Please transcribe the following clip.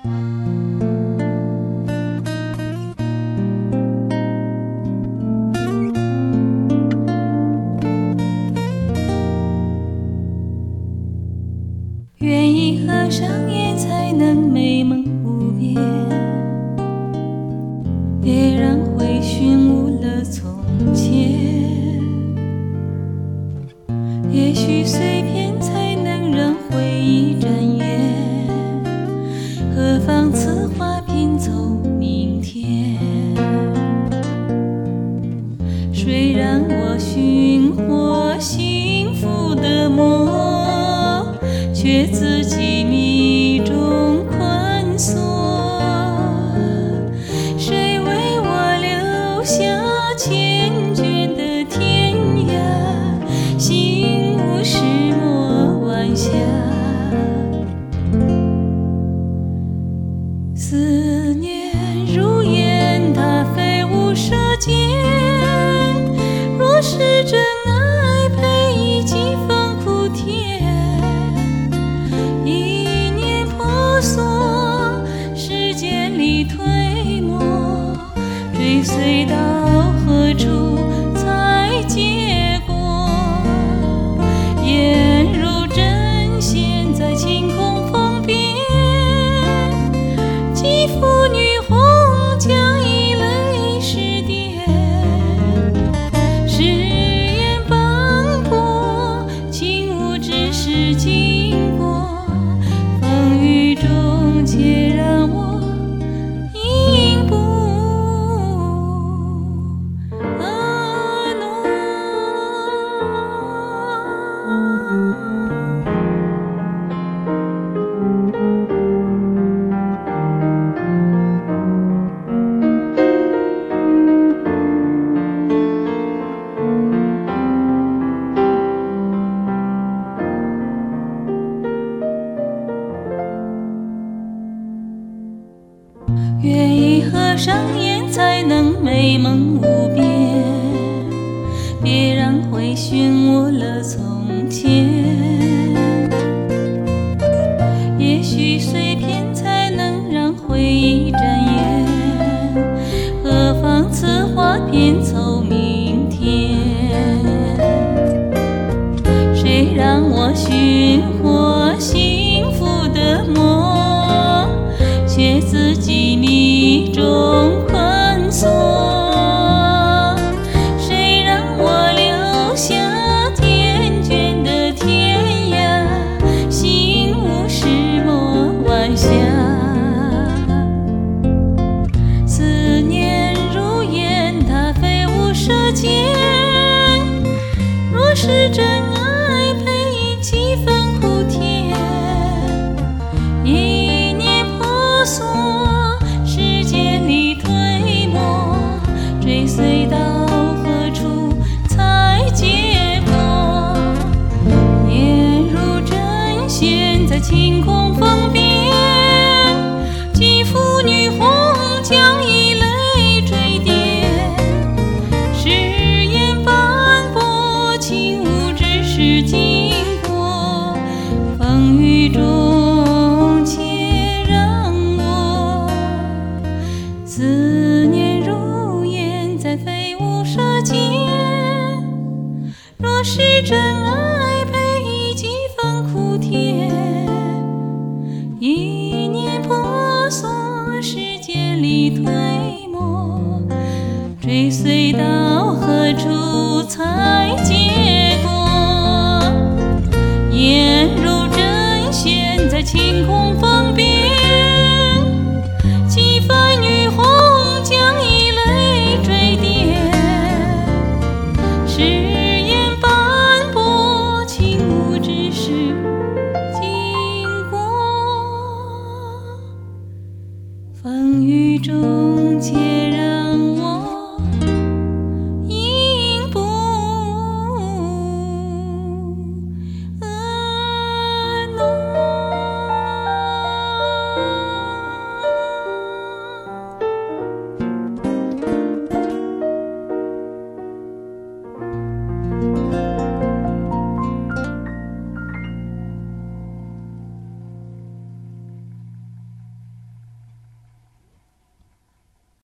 愿意合上眼，才能美梦无边。别让回寻误了从前。也许碎片才能让回忆展颜。何妨此花拼凑明天？谁让我寻获幸福的梦，却自己迷中困锁？谁为我留下缱绻的天涯？心无石墨晚霞，思念如烟，它飞舞舌尖。若是真爱，配以几分苦甜。一念婆娑，时间里推磨，追随到何处才结果？眼如针线在晴空风边，肌肤女红将以泪湿点。誓言斑驳，情无只是经过，风雨中且让我应不婀娜。愿意合上眼，才能美梦无边。别让回寻误了从前。也许碎片才能让回忆展颜。何妨此花拼凑明天？谁让我寻获幸福的梦，却自己迷中困锁？谁让我留下缱绻的天涯？心无石墨晚霞，思念如烟，它飞舞舌尖。若是真爱，配以几分苦甜。一念婆娑，时间里推磨，追随到何处才结果？眼如针线在晴空风边，肌肤女红将以泪坠点。誓言斑驳，情无只是经过，风雨中且让我思念如烟在飞舞舌尖。若是真爱，配以几分苦甜。一念婆娑，时间里推磨，追随到何处才结